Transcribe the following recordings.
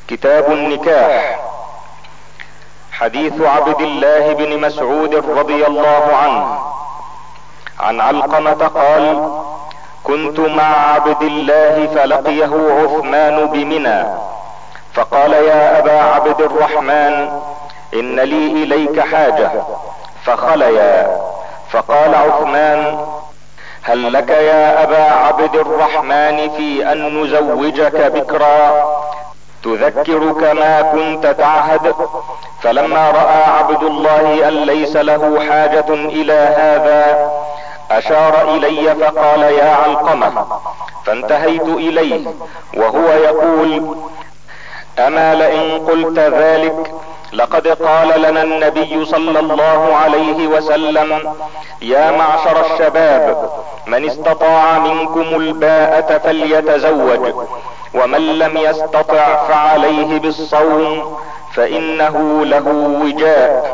كتاب النكاح. حديث عبد الله بن مسعود رضي الله عنه عن علقمة قال: كنت مع عبد الله فلقيه عثمان بمنى فقال: يا ابا عبد الرحمن ان لي اليك حاجة، فخليا. فقال عثمان: هل لك يا ابا عبد الرحمن في ان نزوجك بكرا تذكرك ما كنت تعهد؟ فلما رأى عبد الله ان ليس له حاجة الى هذا اشار الي فقال: يا علقمة. فانتهيت اليه وهو يقول: اما لئن قلت ذلك لقد قال لنا النبي صلى الله عليه وسلم: يا معشر الشباب من استطاع منكم الباءة فليتزوج، ومن لم يستطع فعليه بالصوم فانه له وجاء.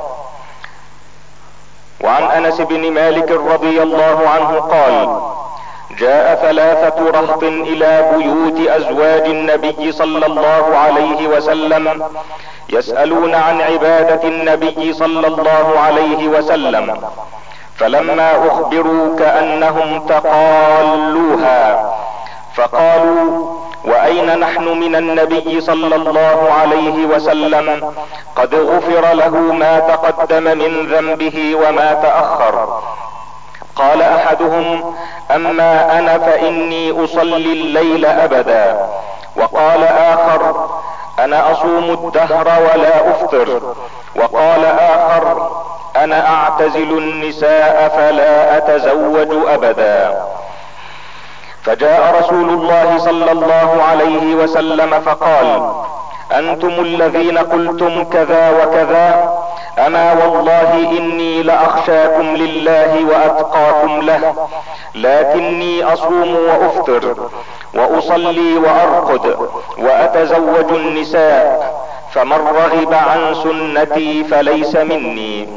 وعن انس بن مالك رضي الله عنه قال: جاء 3 رهط الى بيوت ازواج النبي صلى الله عليه وسلم يسألون عن عبادة النبي صلى الله عليه وسلم، فلما اخبروا كأنهم تقالوها فقالوا: واين نحن من النبي صلى الله عليه وسلم؟ قد غفر له ما تقدم من ذنبه وما تأخر. قال احدهم: اما انا فاني اصلي الليل ابدا. وقال اخر: انا اصوم الدهر ولا افطر. وقال اخر: انا اعتزل النساء فلا اتزوج ابدا. فجاء رسول الله صلى الله عليه وسلم فقال: انتم الذين قلتم كذا وكذا، اما والله اني لاخشاكم لله واتقاكم له، لكني اصوم وافطر واصلي وارقد واتزوج النساء، فمن رغب عن سنتي فليس مني.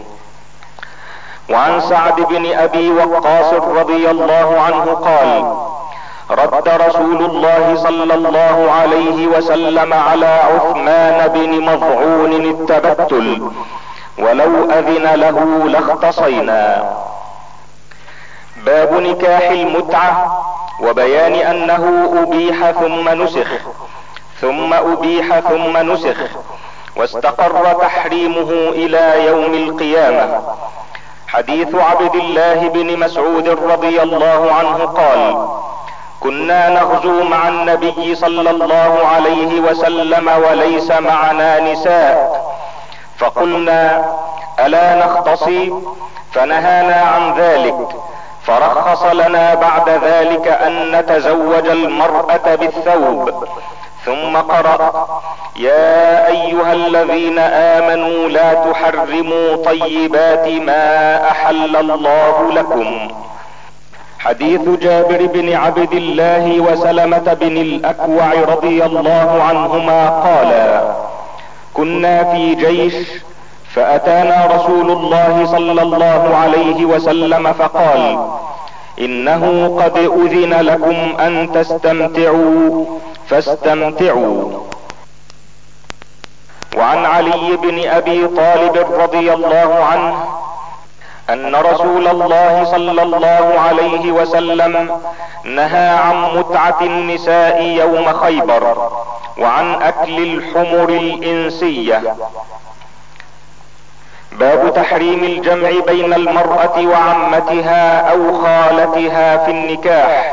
وعن سعد بن ابي وقاص رضي الله عنه قال: رد رسول الله صلى الله عليه وسلم على عثمان بن مظعون التبتل، ولو اذن له لاختصينا. باب نكاح المتعة وبيان انه ابيح ثم نسخ، ثم ابيح ثم نسخ، واستقر تحريمه الى يوم القيامة. حديث عبد الله بن مسعود رضي الله عنه قال: كنا نغزو مع النبي صلى الله عليه وسلم وليس معنا نساء، فقلنا: الا نختصي؟ فنهانا عن ذلك، فرخص لنا بعد ذلك ان نتزوج المرأة بالثوب، ثم قرأ: يا ايها الذين امنوا لا تحرموا طيبات ما احل الله لكم. حديث جابر بن عبد الله وسلمة بن الاكوع رضي الله عنهما قالا: كنا في جيش فاتانا رسول الله صلى الله عليه وسلم فقال: انه قد اذن لكم ان تستمتعوا فاستمتعوا. وعن علي بن ابي طالب رضي الله عنه ان رسول الله صلى الله عليه وسلم نهى عن متعة النساء يوم خيبر، وعن اكل الحمر الانسية. باب تحريم الجمع بين المرأة وعمتها او خالتها في النكاح.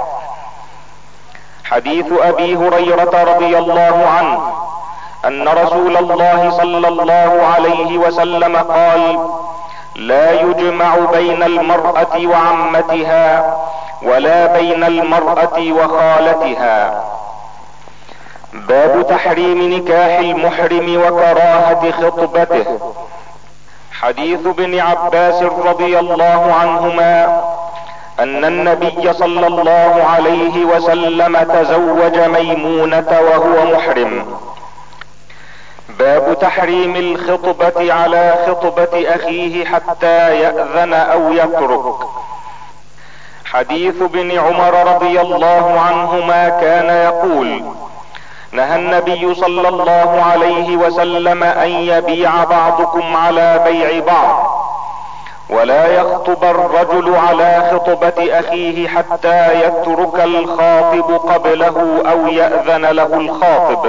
حديث ابي هريرة رضي الله عنه ان رسول الله صلى الله عليه وسلم قال: لا يجمع بين المرأة وعمتها ولا بين المرأة وخالتها. باب تحريم نكاح المحرم وكراهة خطبته. حديث ابن عباس رضي الله عنهما ان النبي صلى الله عليه وسلم تزوج ميمونة وهو محرم. باب تحريم الخطبة على خطبة اخيه حتى يأذن او يترك. حديث ابن عمر رضي الله عنهما كان يقول: نهى النبي صلى الله عليه وسلم ان يبيع بعضكم على بيع بعض، ولا يخطب الرجل على خطبة اخيه حتى يترك الخاطب قبله او يأذن له الخاطب.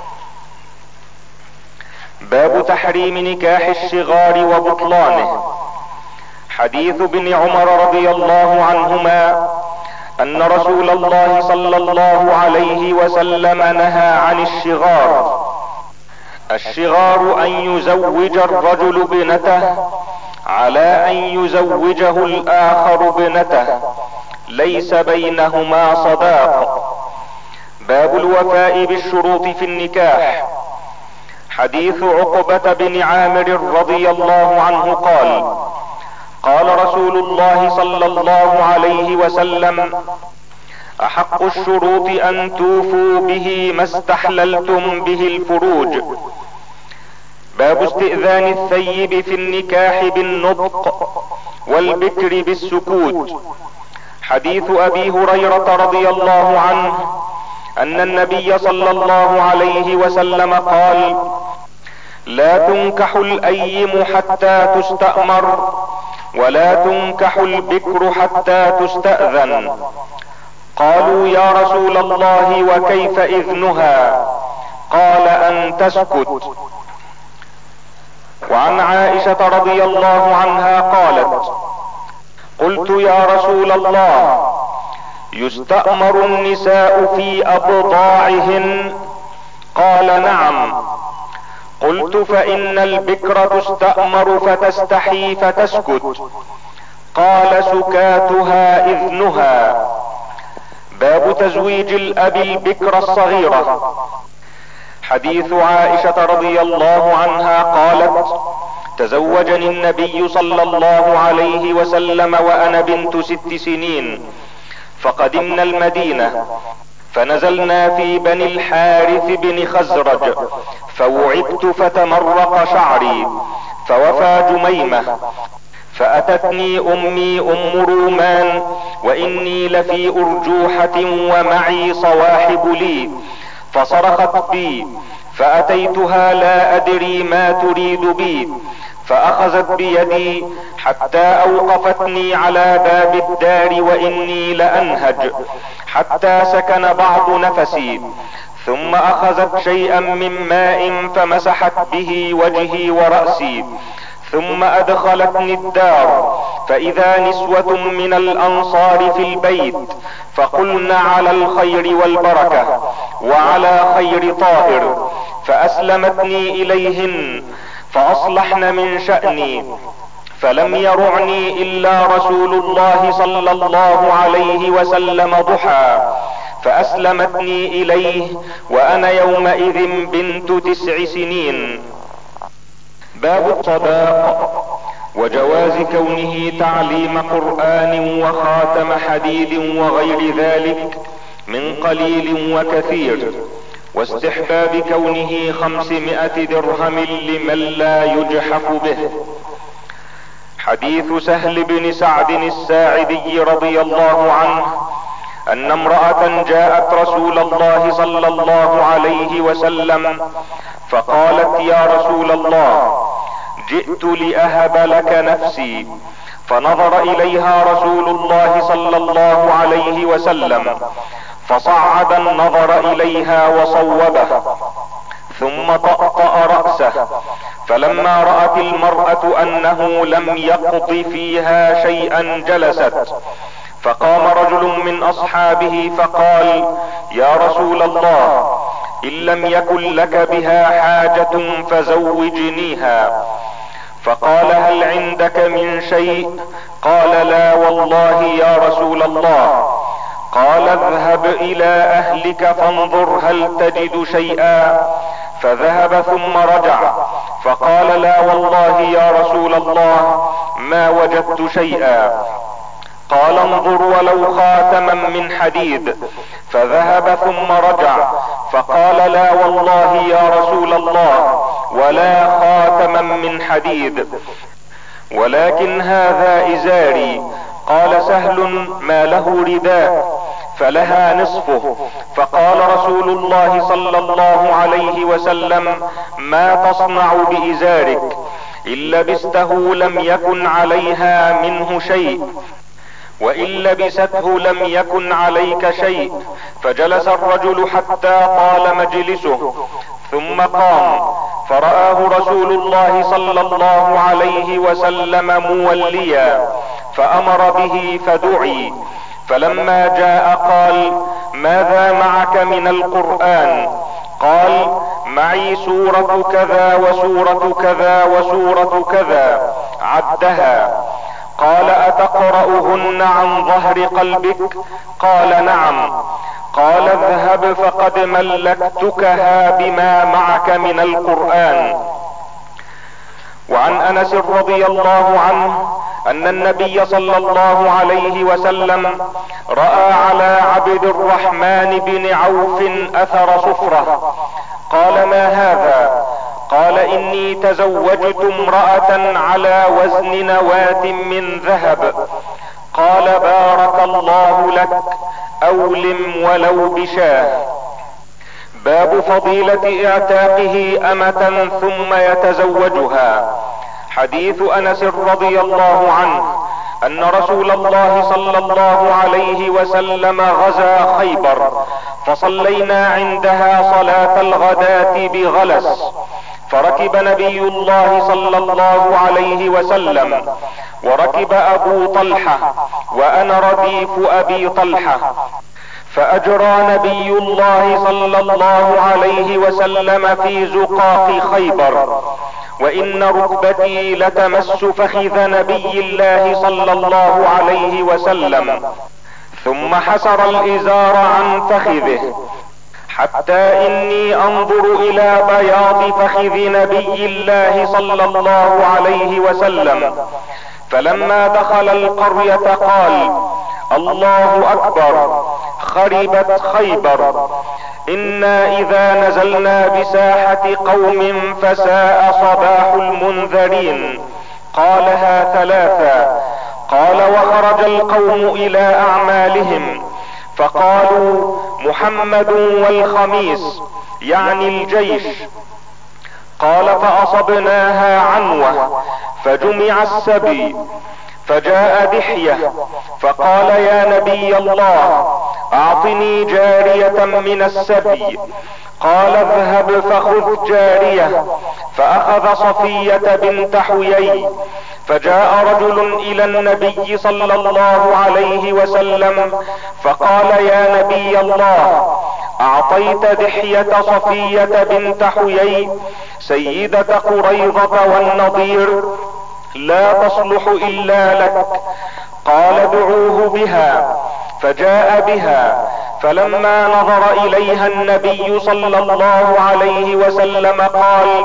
باب تحريم نكاح الشغار وبطلانه. حديث ابن عمر رضي الله عنهما ان رسول الله صلى الله عليه وسلم نهى عن الشغار. الشغار ان يزوج الرجل ابنته على ان يزوجه الاخر ابنته، ليس بينهما صداق. باب الوفاء بالشروط في النكاح. حديث عقبة بن عامر رضي الله عنه قال: قال رسول الله صلى الله عليه وسلم: احق الشروط ان توفوا به ما استحللتم به الفروج. باب استئذان الثيب في النكاح بالنطق والبكر بالسكوت. حديث ابي هريرة رضي الله عنه ان النبي صلى الله عليه وسلم قال: لا تنكح الايم حتى تستأمر، ولا تنكح البكر حتى تستأذن. قالوا: يا رسول الله وكيف اذنها؟ قال: ان تسكت. وعن عائشة رضي الله عنها قالت: قلت: يا رسول الله، يستأمر النساء في ابضاعهن؟ قال: نعم. قلت: فان البكر تستأمر فتستحي فتسكت. قال: سكاتها اذنها. باب تزويج الاب البكر الصغيرة. حديث عائشة رضي الله عنها قالت: تزوجني النبي صلى الله عليه وسلم وانا بنت 6 سنين، فقدمنا المدينة فنزلنا في بني الحارث بن خزرج، فوعبت فتمرق شعري، فوفى جميمة، فاتتني امي ام رومان واني لفي ارجوحة ومعي صواحب لي، فصرخت بي، فاتيتها لا ادري ما تريد بي، فاخذت بيدي حتى اوقفتني على باب الدار واني لانهج، حتى سكن بعض نفسي، ثم اخذت شيئا من ماء فمسحت به وجهي ورأسي، ثم ادخلتني الدار، فاذا نسوة من الانصار في البيت، فقلن على الخير والبركة وعلى خير طائر، فاسلمتني اليهن، فاصلحن من شأني، فلم يرعني الا رسول الله صلى الله عليه وسلم ضحى، فاسلمتني اليه وانا يومئذ بنت 9 سنين. باب الصداق وجواز كونه تعليم قرآن وخاتم حديد وغير ذلك من قليل وكثير، واستحباب كونه 500 درهم لمن لا يجحف به. حديث سهل بن سعد الساعدي رضي الله عنه ان امرأة جاءت رسول الله صلى الله عليه وسلم فقالت: يا رسول الله، جئت لأهب لك نفسي. فنظر اليها رسول الله صلى الله عليه وسلم، فصعد النظر اليها وصوبه، ثم طأطأ رأسه، فلما رأت المرأة انه لم يقض فيها شيئا جلست، فقام رجل من اصحابه فقال: يا رسول الله، ان لم يكن لك بها حاجة فزوجنيها. فقال: هل عندك من شيء؟ قال: لا والله يا رسول الله. قال: اذهب الى اهلك فانظر هل تجد شيئا. فذهب ثم رجع فقال: لا والله يا رسول الله، ما وجدت شيئا. قال: انظر ولو خاتما من حديد. فذهب ثم رجع فقال: لا والله يا رسول الله، ولا خاتما من حديد، ولكن هذا ازاري. قال سهل: ما له رداء؟ فلها نصفه. فقال رسول الله صلى الله عليه وسلم: ما تصنع بإزارك؟ إن لبسته لم يكن عليها منه شيء، وإن لبسته لم يكن عليك شيء. فجلس الرجل حتى طال مجلسه، ثم قام، فرآه رسول الله صلى الله عليه وسلم موليا، فأمر به فدعي. فلما جاء قال: ماذا معك من القرآن؟ قال: معي سورة كذا وسورة كذا وسورة كذا، عدها. قال: أتقرأهن عن ظهر قلبك؟ قال: نعم. قال: اذهب فقد ملكتكها بما معك من القرآن. وعن انس رضي الله عنه ان النبي صلى الله عليه وسلم رأى على عبد الرحمن بن عوف اثر صفرة. قال: ما هذا؟ قال: اني تزوجت امرأة على وزن نواة من ذهب. قال: بارك الله لك، اولم ولو بشاه. باب فضيلة اعتاقه امة ثم يتزوجها. حديث انس رضي الله عنه ان رسول الله صلى الله عليه وسلم غزا خيبر، فصلينا عندها صلاة الغداة بغلس، فركب نبي الله صلى الله عليه وسلم، وركب ابو طلحة، وانا رديف ابي طلحة، فاجرى نبي الله صلى الله عليه وسلم في زقاق خيبر، وان ركبتي لتمس فخذ نبي الله صلى الله عليه وسلم، ثم حسر الازار عن فخذه، حتى اني انظر الى بياض فخذ نبي الله صلى الله عليه وسلم. فلما دخل القرية قال: الله اكبر، خربت خيبر، انا اذا نزلنا بساحة قوم فساء صباح المنذرين. قالها ثلاثا. قال: وخرج القوم الى اعمالهم، فقالوا: محمد والخميس، يعني الجيش. قال: فاصبناها عنوة، فجمع السبي، فجاء دحية فقال: يا نبي الله، اعطني جارية من السبي. قال: اذهب فخذ جارية. فاخذ صفية بنت حيي. فجاء رجل الى النبي صلى الله عليه وسلم فقال: يا نبي الله، اعطيت دحية صفية بنت حيي سيدة قريظة والنضير، لا تصلح الا لك. قال: دعوه بها. فجاء بها، فلما نظر اليها النبي صلى الله عليه وسلم قال: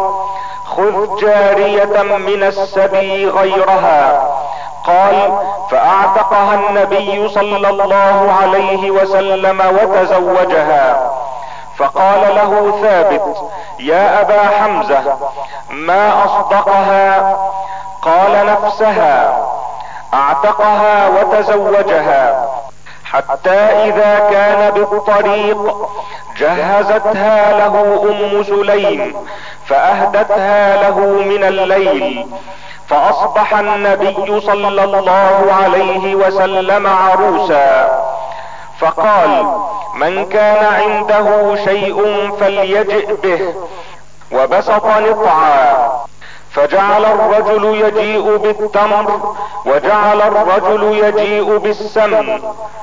خذ جارية من السبي غيرها. قال: فاعتقها النبي صلى الله عليه وسلم وتزوجها. فقال له ثابت: يا ابا حمزة، ما اصدقها؟ قال: نفسها، اعتقها وتزوجها، حتى اذا كان بالطريق جهزتها له ام سليم فاهدتها له من الليل، فاصبح النبي صلى الله عليه وسلم عروسا. فقال: من كان عنده شيء فليجئ به، وبسط نطعا، فجعل الرجل يجيء بالتمر، وجعل الرجل يجيء بالسمن.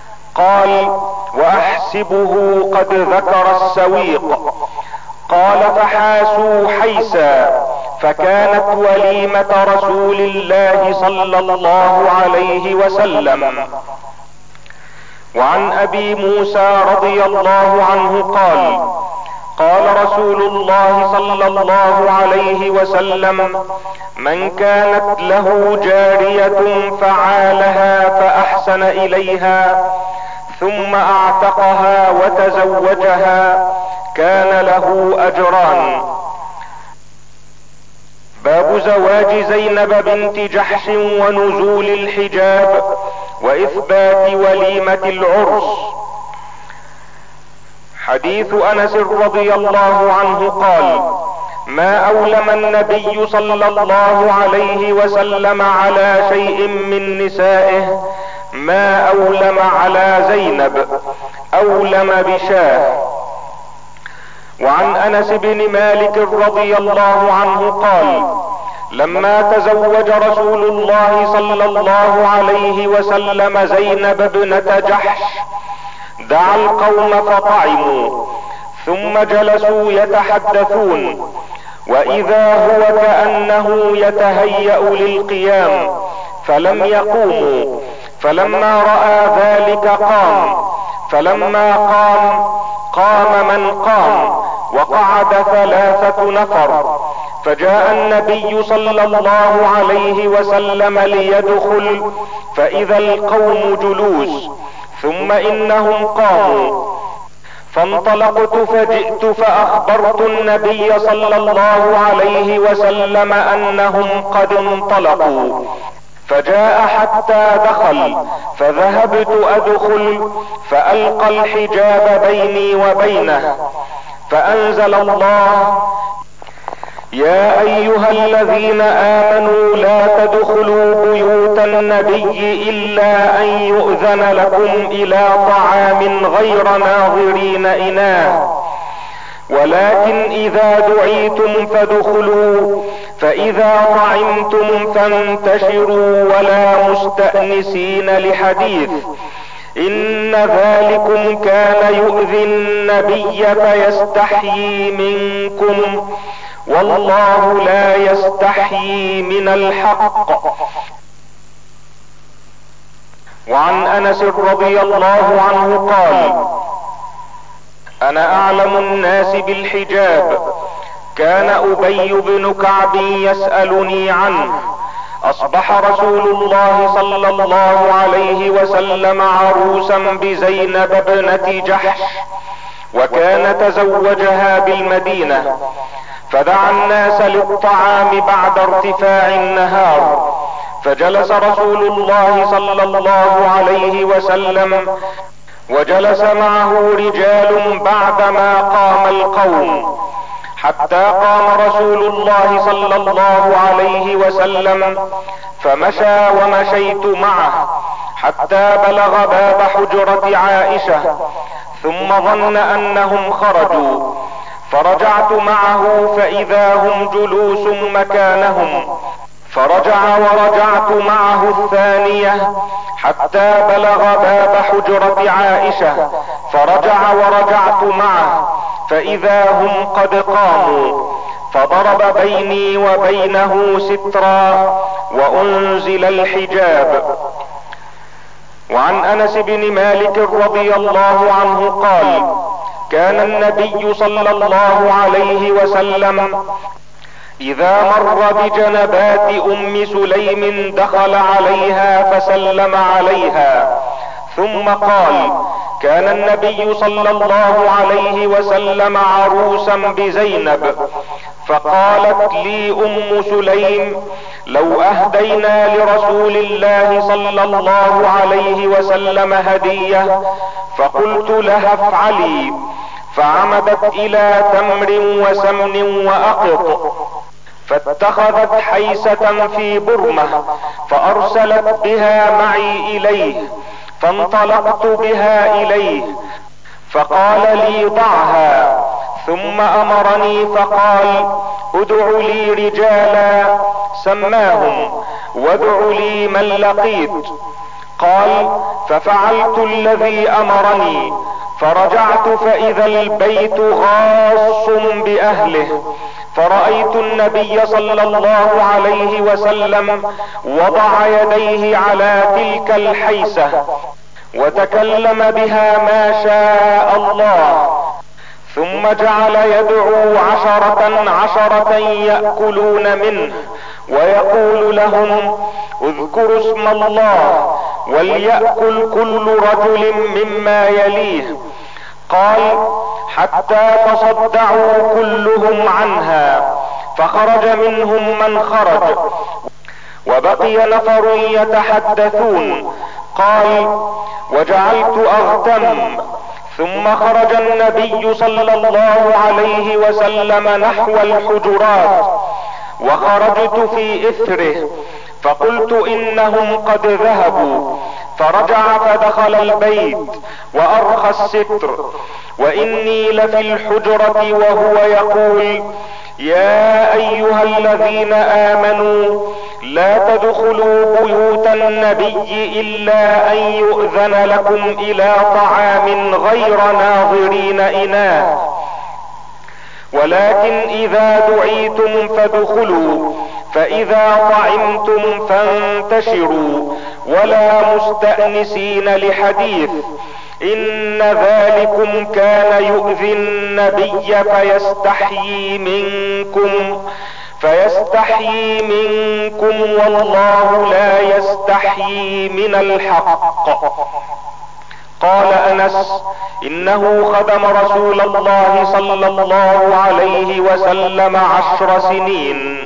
قال: واحسبه قد ذكر السويق. قال: فحاسوا حيسا، فكانت وليمة رسول الله صلى الله عليه وسلم. وعن ابي موسى رضي الله عنه قال: قال رسول الله صلى الله عليه وسلم: من كانت له جارية فعالها فاحسن اليها، ثم اعتقها وتزوجها، كان له اجران. باب زواج زينب بنت جحش ونزول الحجاب واثبات وليمة العرس. حديث انس رضي الله عنه قال: ما اولم النبي صلى الله عليه وسلم على شيء من نسائه ما اولم على زينب، اولم بشاه. وعن انس بن مالك رضي الله عنه قال: لما تزوج رسول الله صلى الله عليه وسلم زينب ابنة جحش دعا القوم فطعموا، ثم جلسوا يتحدثون، واذا هو كأنه يتهيأ للقيام فلم يقوموا، فلما رأى ذلك قام، فلما قام من قام، وقعد 3 نفر، فجاء النبي صلى الله عليه وسلم ليدخل فاذا القوم جلوس، ثم انهم قاموا، فانطلقت فجئت فاخبرت النبي صلى الله عليه وسلم انهم قد انطلقوا، فجاء حتى دخل، فذهبت ادخل فالقى الحجاب بيني وبينه، فانزل الله: يا ايها الذين امنوا لا تدخلوا بيوت النبي الا ان يؤذن لكم الى طعام غير ناظرين اناه، ولكن اذا دعيتم فادخلوا، فاذا طعمتم فانتشروا ولا مستأنسين لحديث، ان ذلكم كان يؤذي النبي فيستحيي منكم، والله لا يستحيي من الحق. وعن انس رضي الله عنه قال: انا اعلم الناس بالحجاب، كان ابي بن كعب يسألني عنه، اصبح رسول الله صلى الله عليه وسلم عروسا بزينب ابنة جحش، وكان تزوجها بالمدينة، فدعا الناس للطعام بعد ارتفاع النهار، فجلس رسول الله صلى الله عليه وسلم، وجلس معه رجال بعدما قام القوم، حتى قام رسول الله صلى الله عليه وسلم، فمشى ومشيت معه حتى بلغ باب حجرة عائشة، ثم ظن انهم خرجوا، فرجعت معه فاذا هم جلوس مكانهم، فرجع ورجعت معه الثانية حتى بلغ باب حجرة عائشة، فرجع ورجعت معه فاذا هم قد قاموا، فضرب بيني وبينه سترا وانزل الحجاب. وعن انس بن مالك رضي الله عنه قال: كان النبي صلى الله عليه وسلم اذا مر بجنبات ام سليم دخل عليها فسلم عليها، ثم قال: كان النبي صلى الله عليه وسلم عروسا بزينب، فقالت لي ام سليم: لو اهدينا لرسول الله صلى الله عليه وسلم هدية، فقلت لها افعلي، فعمدت الى تمر وسمن واقط، فاتخذت حيسة في برمة فارسلت بها معي اليه، فانطلقت بها اليه، فقال لي: ضعها، ثم امرني فقال: ادع لي رجالا، سماهم، وادع لي من لقيت. قال: ففعلت الذي امرني، فرجعت فاذا البيت غاص باهله، فرأيت النبي صلى الله عليه وسلم وضع يديه على تلك الحيسة وتكلم بها ما شاء الله، ثم جعل يدعو 10 يأكلون منه، ويقول لهم: اذكروا اسم الله، وليأكل كل رجل مما يليه. قال: حتى تصدعوا كلهم عنها، فخرج منهم من خرج، وبقي نفر يتحدثون. قال: وجعلت اغتم، ثم خرج النبي صلى الله عليه وسلم نحو الحجرات، وخرجت في اثره، فقلت انهم قد ذهبوا، فرجع فدخل البيت وارخى الستر، واني لفي الحجرة وهو يقول: يا ايها الذين امنوا لا تدخلوا بيوت النبي الا ان يؤذن لكم الى طعام غير ناظرين اناه، ولكن اذا دعيتم فادخلوا، فاذا طعمتم فانتشروا ولا مستأنسين لحديث، ان ذلكم كان يؤذي النبي فيستحيي منكم والله لا يستحيي من الحق. قال انس: انه خدم رسول الله صلى الله عليه وسلم 10 سنين.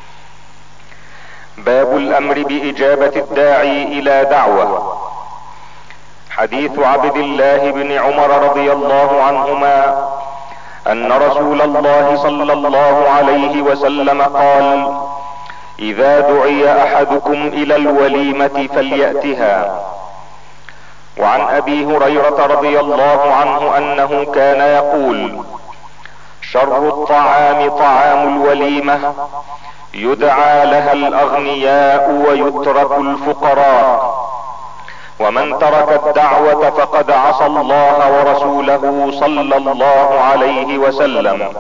باب الامر باجابة الداعي الى دعوة. حديث عبد الله بن عمر رضي الله عنهما ان رسول الله صلى الله عليه وسلم قال: اذا دعي احدكم الى الوليمة فليأتها. وعن ابي هريرة رضي الله عنه انه كان يقول: شر الطعام طعام الوليمة، يدعى لها الاغنياء ويترك الفقراء، ومن ترك الدعوة فقد عصى الله ورسوله صلى الله عليه وسلم.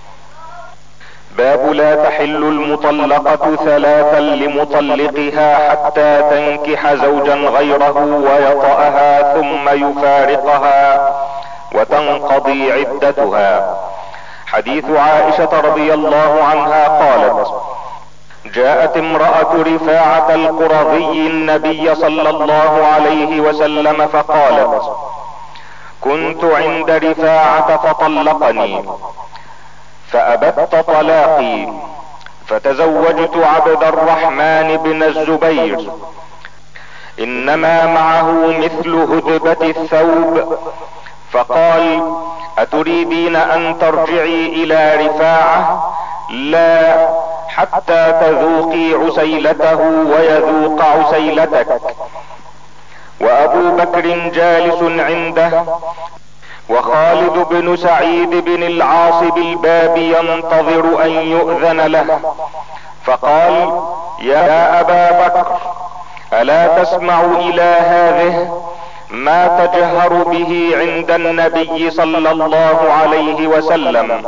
باب لا تحل المطلقة 3 لمطلقها حتى تنكح زوجا غيره ويطأها ثم يفارقها وتنقضي عدتها. حديث عائشة رضي الله عنها قالت: جاءت امرأة رفاعة القرظي النبي صلى الله عليه وسلم فقالت: كنت عند رفاعة فطلقني، فأبت طلاقي، فتزوجت عبد الرحمن بن الزبير، انما معه مثل هدبة الثوب، فقال: اتريدين ان ترجعي الى رفاعة؟ لا، حتى تذوقي عسيلته ويذوق عسيلتك. وابو بكر جالس عنده، وخالد بن سعيد بن العاص بالباب ينتظر ان يؤذن له، فقال: يا ابا بكر، الا تسمع الى هذه ما تجهر به عند النبي صلى الله عليه وسلم.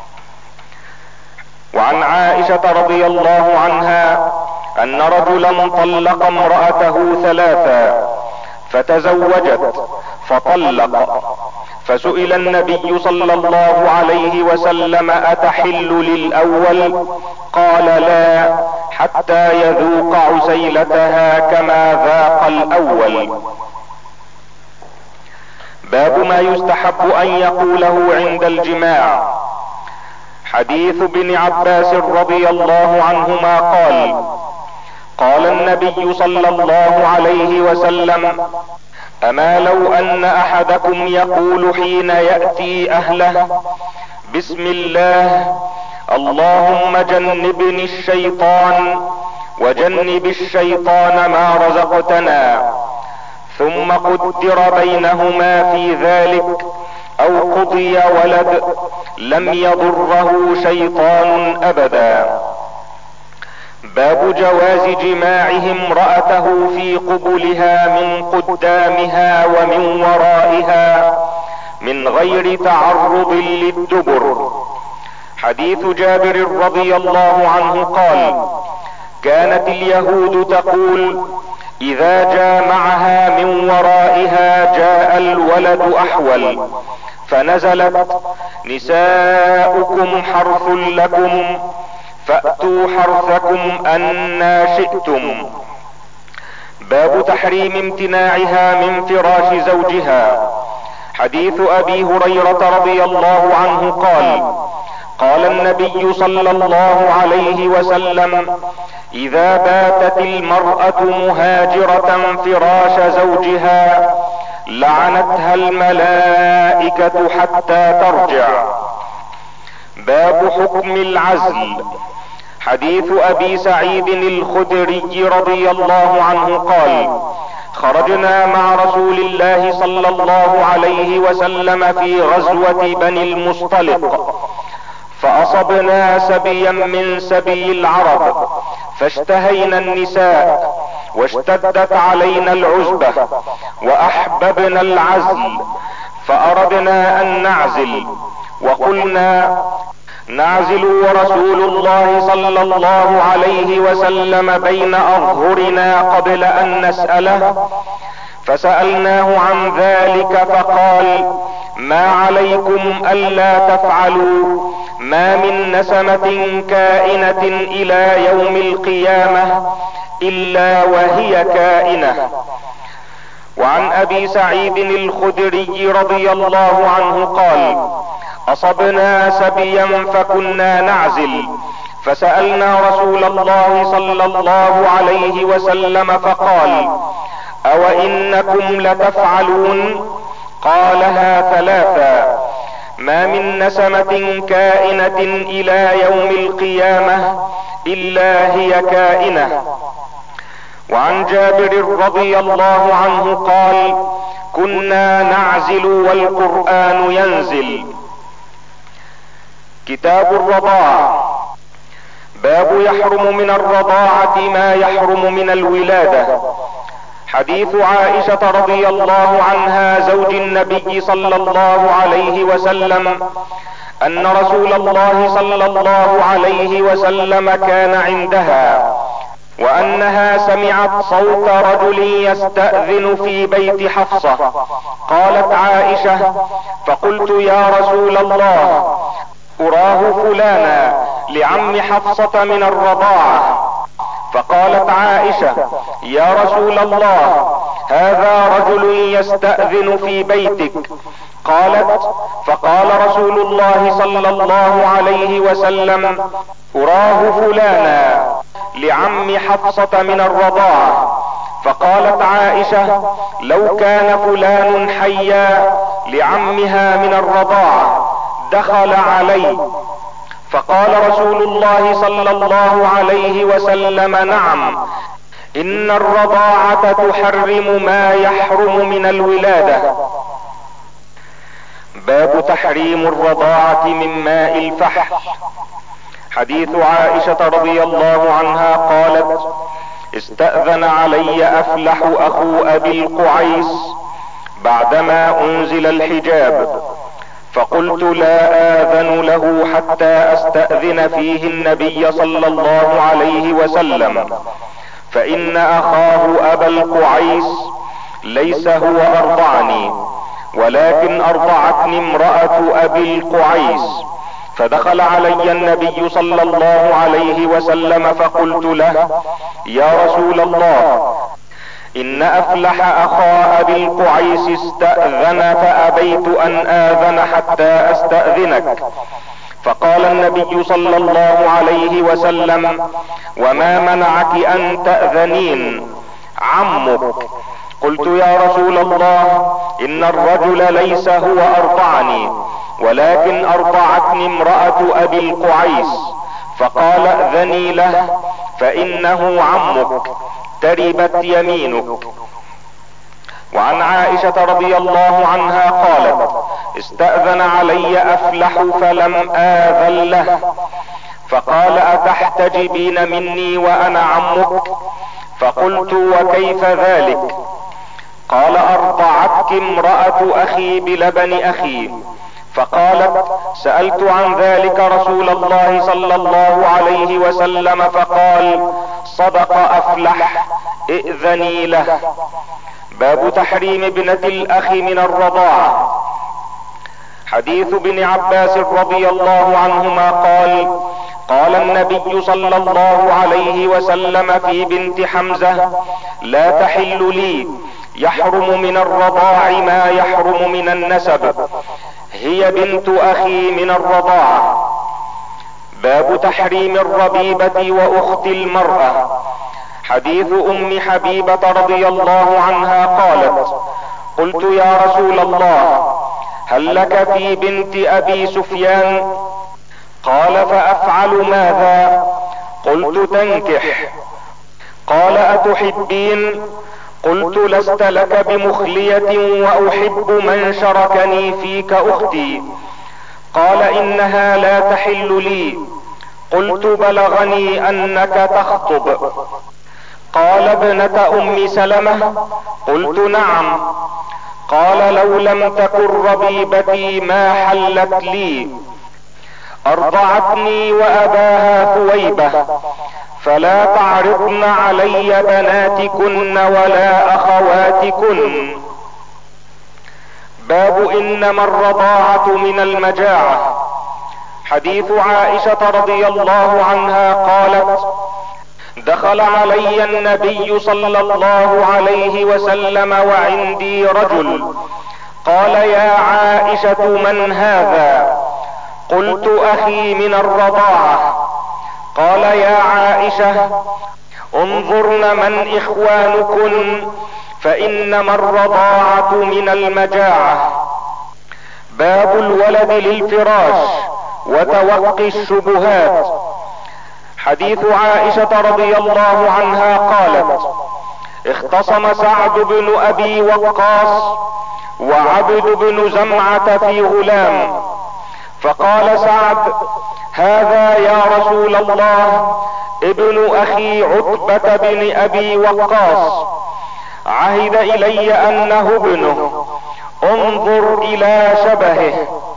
وعن عائشة رضي الله عنها ان رجلا طلق امرأته 3 فتزوجت فطلق، فسئل النبي صلى الله عليه وسلم: اتحل للاول؟ قال: لا، حتى يذوق عسيلتها كما ذاق الاول. باب ما يستحب ان يقوله عند الجماع. حديث ابن عباس رضي الله عنهما قال: قال النبي صلى الله عليه وسلم: اما لو ان احدكم يقول حين يأتي اهله: بسم الله، اللهم جنبني الشيطان وجنب الشيطان ما رزقتنا، ثم قدر بينهما في ذلك او قضي ولد، لم يضره شيطان ابدا. باب جواز جماعه امرأته في قبلها من قدامها ومن ورائها من غير تعرض للدبر. حديث جابر رضي الله عنه قال: كانت اليهود تقول: اذا جامعها من ورائها جاء الولد احول، فنزلت: نساؤكم حرث لكم فأتوا حرثكم أنى شئتم. باب تحريم امتناعها من فراش زوجها. حديث ابي هريرة رضي الله عنه قال: قال النبي صلى الله عليه وسلم: اذا باتت المرأة مهاجرة فراش زوجها لعنتها الملائكة حتى ترجع. باب حكم العزل. حديث ابي سعيد الخدري رضي الله عنه قال: خرجنا مع رسول الله صلى الله عليه وسلم في غزوة بني المصطلق، فاصبنا سبيا من سبي العرب، فاشتهينا النساء، واشتدت علينا العزبة، واحببنا العزل، فاردنا ان نعزل، وقلنا: نعزل ورسول الله صلى الله عليه وسلم بين اظهرنا قبل ان نسأله، فسألناه عن ذلك فقال: ما عليكم الا تفعلوا ما من نسمة كائنة الى يوم القيامة الا وهي كائنة. وعن ابي سعيد الخدري رضي الله عنه قال: اصبنا سبيا فكنا نعزل، فسألنا رسول الله صلى الله عليه وسلم فقال: او انكم لتفعلون؟ قالها ثلاثا: ما من نسمة كائنة الى يوم القيامة الا هي كائنة. وعن جابر رضي الله عنه قال: كنا نعزل والقرآن ينزل. كتاب الرضاعة. باب يحرم من الرضاعة ما يحرم من الولادة. حديث عائشة رضي الله عنها زوج النبي صلى الله عليه وسلم ان رسول الله صلى الله عليه وسلم كان عندها، وانها سمعت صوت رجل يستأذن في بيت حفصة. قالت عائشة: فقلت: يا رسول الله، اراه فلانا لعم حفصة من الرضاعة. فقالت عائشة: يا رسول الله، هذا رجل يستأذن في بيتك. قالت: فقال رسول الله صلى الله عليه وسلم: اراه فلانا لعم حفصة من الرضاعة. فقالت عائشة: لو كان فلان حيا لعمها من الرضاعة دخل علي. فقال رسول الله صلى الله عليه وسلم: نعم، ان الرضاعة تحرم ما يحرم من الولادة. باب تحريم الرضاعة من ماء الفحل. حديث عائشة رضي الله عنها قالت: استأذن علي افلح اخو ابي القعيس بعدما انزل الحجاب، فقلت: لا آذن له حتى استأذن فيه النبي صلى الله عليه وسلم، فان اخاه ابا القعيس ليس هو ارضعني، ولكن ارضعتني امرأة ابي القعيس. فدخل علي النبي صلى الله عليه وسلم فقلت له: يا رسول الله، ان افلح اخا ابي القعيس استأذن فابيت ان اذن حتى استأذنك. فقال النبي صلى الله عليه وسلم: وما منعك ان تأذنين؟ عمك. قلت: يا رسول الله، ان الرجل ليس هو ارضعني، ولكن ارضعتني امرأة ابي القعيس. فقال: اذني له فانه عمك، تربت يمينك. وعن عائشة رضي الله عنها قالت: استأذن علي افلح فلم آذن له، فقال: اتحتجبين مني وانا عمك؟ فقلت: وكيف ذلك؟ قال: ارضعتك امرأة اخي بلبن اخي. فقالت: سألت عن ذلك رسول الله صلى الله عليه وسلم فقال: صدق افلح، ائذني له. باب تحريم ابنة الاخ من الرضاعة. حديث ابن عباس رضي الله عنهما قال: قال النبي صلى الله عليه وسلم في بنت حمزة: لا تحل لي، يحرم من الرضاع ما يحرم من النسب، هي بنت اخي من الرضاعة. باب تحريم الربيبة واخت المرأة. حديث ام حبيبة رضي الله عنها قالت: قلت يا رسول الله هل لك في بنت ابي سفيان؟ قال فافعل ماذا؟ قلت تنكح. قال اتحبين؟ قلت لست لك بمخلية واحب من شركني فيك اختي. قال انها لا تحل لي. قلت بلغني انك تخطب. قال ابنة ام سلمة؟ قلت نعم. قال لو لم تكن ربيبتي ما حلت لي. ارضعتني واباها ثويبة، فلا تعرضن علي بناتكن ولا اخواتكن. باب انما الرضاعة من المجاعة. حديث عائشة رضي الله عنها قالت: دخل علي النبي صلى الله عليه وسلم وعندي رجل، قال يا عائشة من هذا؟ قلت اخي من الرضاعة. قال يا عائشة انظرن من اخوانكن فانما الرضاعة من المجاعة. باب الولد للفراش وتوقي الشبهات. حديث عائشة رضي الله عنها قالت: اختصم سعد بن ابي وقاص وعبد بن زمعة في غلام، فقال سعد: هذا يا رسول الله ابن اخي عتبة بن ابي وقاص، عهد الي انه ابنه، انظر الى شبهه.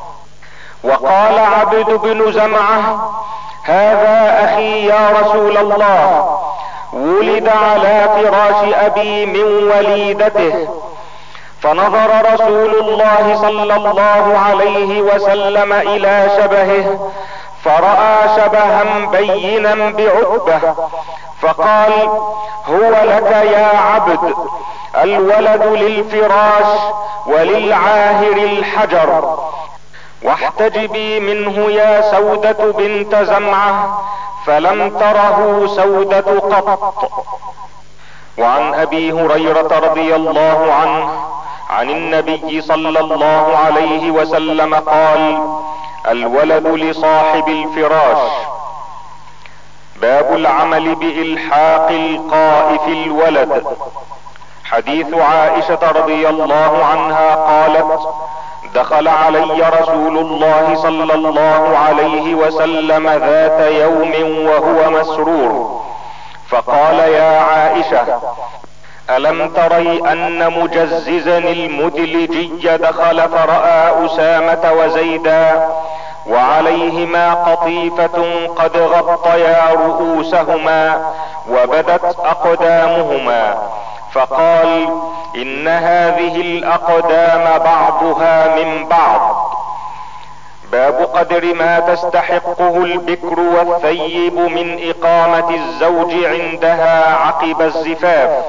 وقال عبد بن زمعة: هذا اخي يا رسول الله، ولد على فراش ابي من وليدته. فنظر رسول الله صلى الله عليه وسلم الى شبهه فرأى شبها بينا بعتبة، فقال: هو لك يا عبد، الولد للفراش وللعاهر الحجر. واحتجبي منه يا سودة بنت زمعة، فلم تره سودة قط. وعن ابي هريرة رضي الله عنه عن النبي صلى الله عليه وسلم قال: الولد لصاحب الفراش. باب العمل بإلحاق القاء في الولد. حديث عائشة رضي الله عنها قالت: دخل علي رسول الله صلى الله عليه وسلم ذات يوم وهو مسرور، فقال: يا عائشة، ألم تري أن مجززا المدلجي دخل فرأى أسامة وزيدا وعليهما قطيفة قد غطيا رؤوسهما وبدت أقدامهما، فقال: إن هذه الأقدام بعضها من بعض. باب قدر ما تستحقه البكر والثيب من إقامة الزوج عندها عقب الزفاف.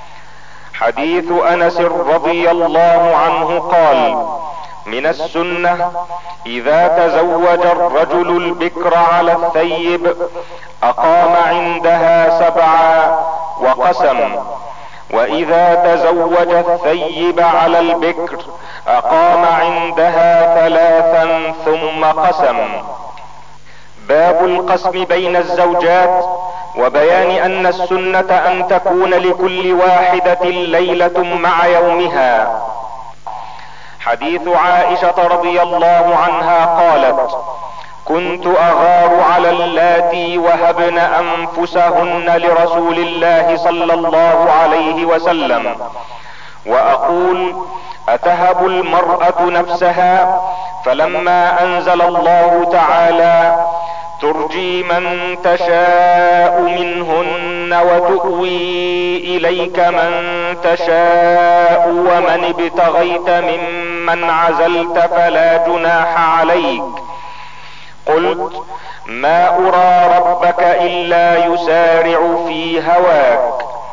حديث أنس رضي الله عنه قال: من السنة إذا تزوج الرجل البكر على الثيب أقام عندها 7 وقسم، وإذا تزوج الثيب على البكر أقام عندها 3 ثم قسم. باب القسم بين الزوجات وبيان ان السنة ان تكون لكل واحدة ليلة مع يومها. حديث عائشة رضي الله عنها قالت: كنت اغار على اللاتي وهبن انفسهن لرسول الله صلى الله عليه وسلم، واقول: اتهب المرأة نفسها؟ فلما انزل الله تعالى: ترجي من تشاء منهن وتؤوي اليك من تشاء ومن ابتغيت ممن عزلت فلا جناح عليك. قلت: ما ارى ربك الا يسارع في هواك.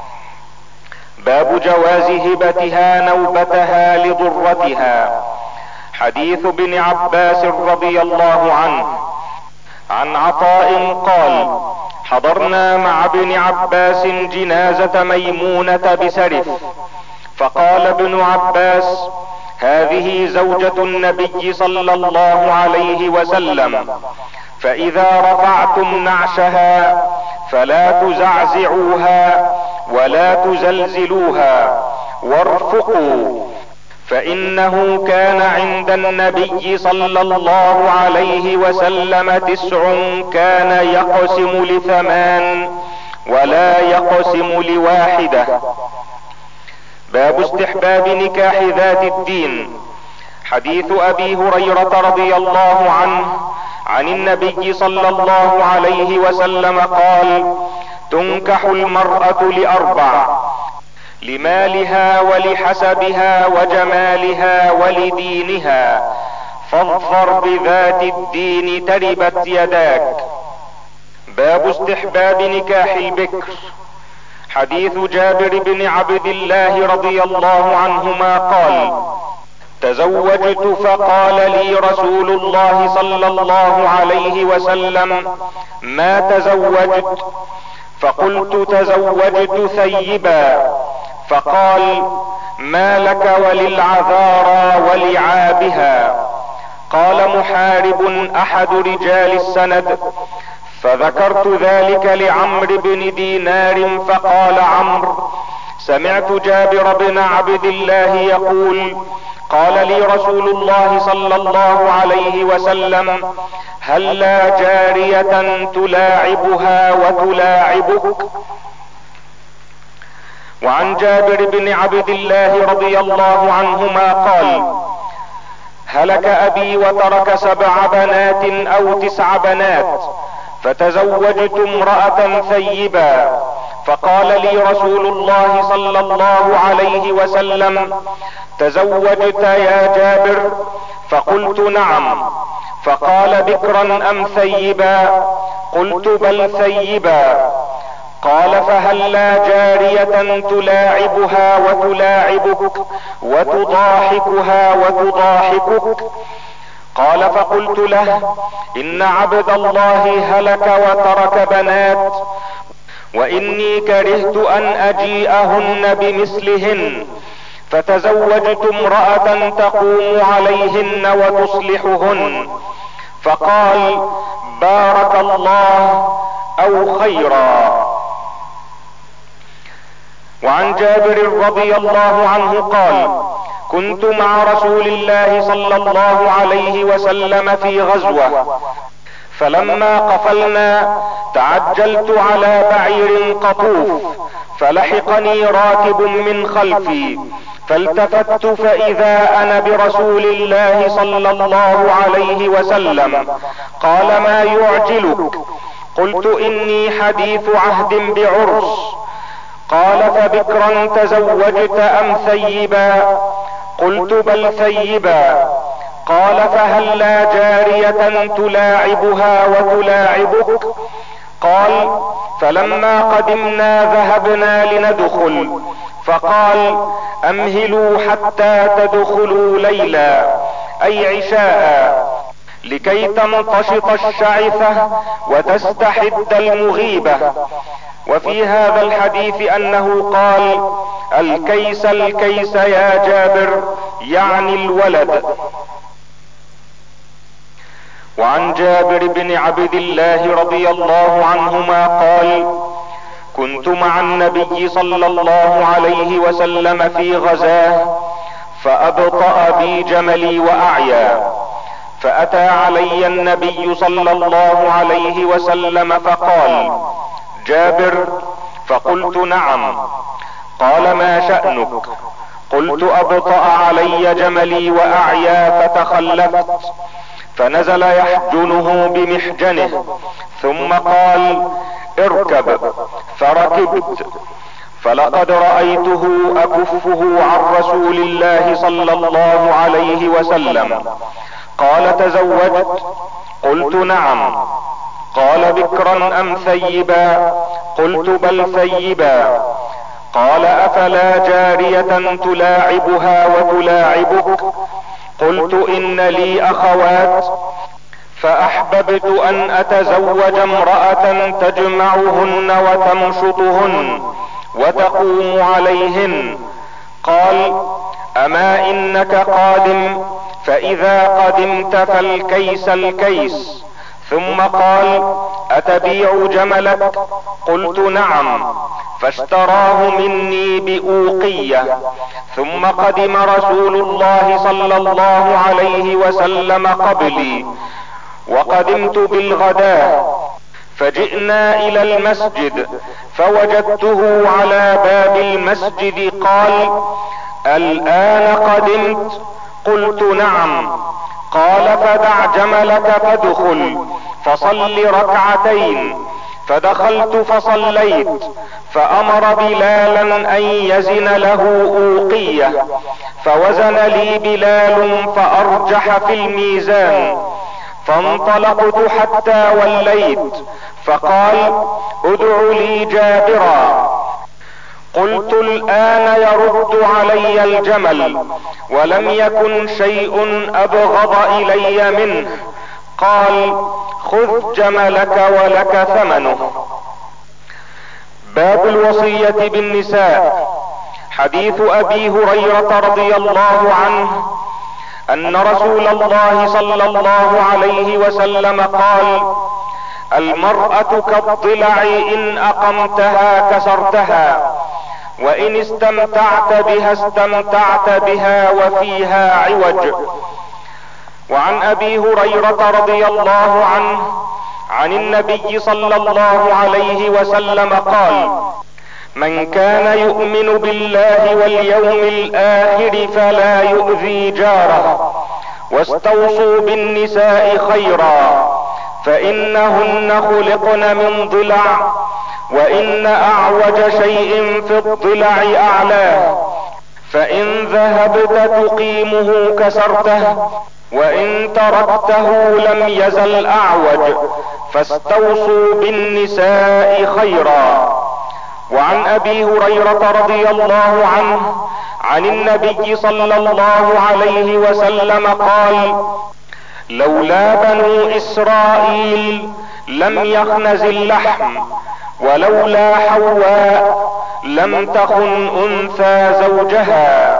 باب جواز هبتها نوبتها لضرتها. حديث ابن عباس رضي الله عنه عن عطاء قال: حضرنا مع ابن عباس جنازة ميمونة بسرف، فقال ابن عباس: هذه زوجة النبي صلى الله عليه وسلم، فاذا رفعتم نعشها فلا تزعزعوها ولا تزلزلوها وارفقوا، فانه كان عند النبي صلى الله عليه وسلم 9 كان يقسم ل8 ولا يقسم ل1. باب استحباب نكاح ذات الدين. حديث ابي هريرة رضي الله عنه عن النبي صلى الله عليه وسلم قال: تنكح المرأة ل4: لمالها ولحسبها وجمالها ولدينها، فاظفر بذات الدين تربت يداك. باب استحباب نكاح البكر. حديث جابر بن عبد الله رضي الله عنهما قال: تزوجت فقال لي رسول الله صلى الله عليه وسلم: ما تزوجت؟ فقلت: تزوجت ثيبا. فقال: ما لك وللعذارى ولعابها؟ قال محارب احد رجال السند، فذكرت ذلك لعمرو بن دينار، فقال عمرو: سمعت جابر بن عبد الله يقول: قال لي رسول الله صلى الله عليه وسلم: هلا جارية تلاعبها وتلاعبك؟ وعن جابر بن عبد الله رضي الله عنهما قال: هلك ابي وترك 7 بنات او 9 بنات، فتزوجت امرأة ثيبا، فقال لي رسول الله صلى الله عليه وسلم: تزوجت يا جابر؟ فقلت: نعم. فقال: بكرا ام ثيبا؟ قلت: بل ثيبا. قال: فهلا جارية تلاعبها وتلاعبك وتضاحكها وتضاحكك؟ قال: فقلت له: ان عبد الله هلك وترك بنات، واني كرهت ان اجيئهن بمثلهن، فتزوجت امرأة تقوم عليهن وتصلحهن. فقال: بارك الله او خيرا. وعن جابر رضي الله عنه قال: كنت مع رسول الله صلى الله عليه وسلم في غزوة، فلما قفلنا تعجلت على بعير قطوف، فلحقني راكب من خلفي، فالتفت فاذا انا برسول الله صلى الله عليه وسلم. قال: ما يعجلك؟ قلت: اني حديث عهد بعرس. قال: فبكرا تزوجت ام ثيبا؟ قلت: بل ثيبا. قال: فهلا جارية تلاعبها وتلاعبك؟ قال: فلما قدمنا ذهبنا لندخل، فقال: امهلوا حتى تدخلوا ليلا، اي عشاء، لكي تمتشط الشعثة وتستحد المغيبة. وفي هذا الحديث انه قال: الكيس الكيس يا جابر، يعني الولد. وعن جابر بن عبد الله رضي الله عنهما قال: كنت مع النبي صلى الله عليه وسلم في غزاه، فابطأ بي جملي واعيا، فاتى علي النبي صلى الله عليه وسلم فقال: جابر؟ فقلت: نعم. قال: ما شأنك؟ قلت: ابطأ علي جملي واعيا فتخلفت. فنزل يحجنه بمحجنه، ثم قال: اركب. فركبت، فلقد رأيته اكفه عن رسول الله صلى الله عليه وسلم. قال: تزوجت؟ قلت: نعم. قال: بكرا ام ثيبا؟ قلت: بل ثيبا. قال: افلا جارية تلاعبها وتلاعبك؟ قلت: ان لي اخوات، فاحببت ان اتزوج امرأة تجمعهن وتمشطهن وتقوم عليهن. قال: اما انك قادم؟ فاذا قدمت فالكيس الكيس. ثم قال: اتبيع جملك؟ قلت: نعم. فاشتراه مني بأوقية. ثم قدم رسول الله صلى الله عليه وسلم قبلي، وقدمت بالغداة، فجئنا الى المسجد فوجدته على باب المسجد. قال: الآن قدمت؟ قلت: نعم. قال: فدع جملك فادخل فصل ركعتين. فدخلت فصليت، فامر بلالا ان يزن له اوقية، فوزن لي بلال فارجح في الميزان. فانطلقت حتى وليت، فقال: ادع لي جابرا. قلت: الآن يرد علي الجمل، ولم يكن شيء ابغض الي منه. قال: خذ جملك ولك ثمنه. باب الوصية بالنساء. حديث ابي هريرة رضي الله عنه ان رسول الله صلى الله عليه وسلم قال: المرأة كالضلع، ان اقمتها كسرتها، وان استمتعت بها استمتعت بها وفيها عوج. وعن ابي هريرة رضي الله عنه عن النبي صلى الله عليه وسلم قال: من كان يؤمن بالله واليوم الاخر فلا يؤذي جاره، واستوصوا بالنساء خيرا، فانهن خلقن من ضلع، وان اعوج شيء في الضلع اعلاه، فان ذهبت تقيمه كسرته، وان تركته لم يزل اعوج، فاستوصوا بالنساء خيرا. وعن ابي هريرة رضي الله عنه عن النبي صلى الله عليه وسلم قال: لولا بنو اسرائيل لم يخنز اللحم، ولولا حواء لم تخن انثى زوجها.